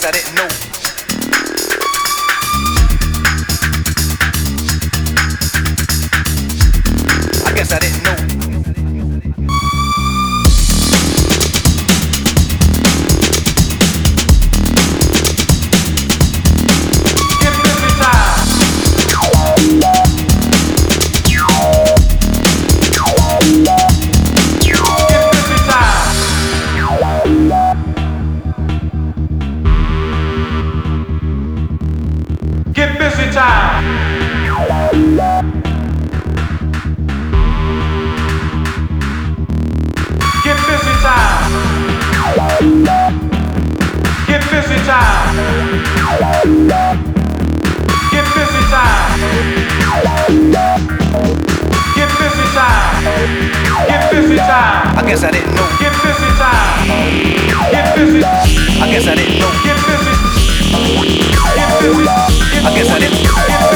I didn't know. I guess I didn't know. Get busy time. Get busy time. Get busy time. Get busy time. Get busy time. Get busy time. I guess I didn't know. Get busy time. Get busy. I guess I didn't know. Get busy. Get busy. I guess I didn't.